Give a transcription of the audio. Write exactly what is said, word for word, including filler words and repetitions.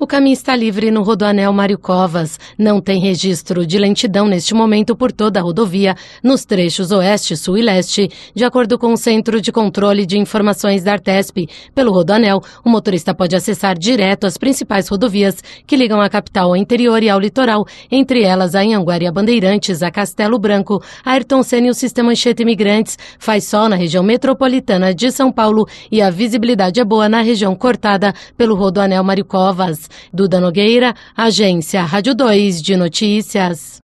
O caminho está livre no Rodoanel Mário Covas. Não tem registro de lentidão neste momento por toda a rodovia, nos trechos oeste, sul e leste. De acordo com o Centro de Controle de Informações da Artesp, pelo Rodoanel, o motorista pode acessar direto as principais rodovias que ligam a capital ao interior e ao litoral, entre elas a Anhanguera e a Bandeirantes, a Castelo Branco, a Ayrton Senna e o Sistema Anchieta Imigrantes. Faz sol na região metropolitana de São Paulo e a visibilidade é boa na região cortada pelo Rodoanel Mário Covas. Duda Nogueira, Agência Rádio dois de Notícias.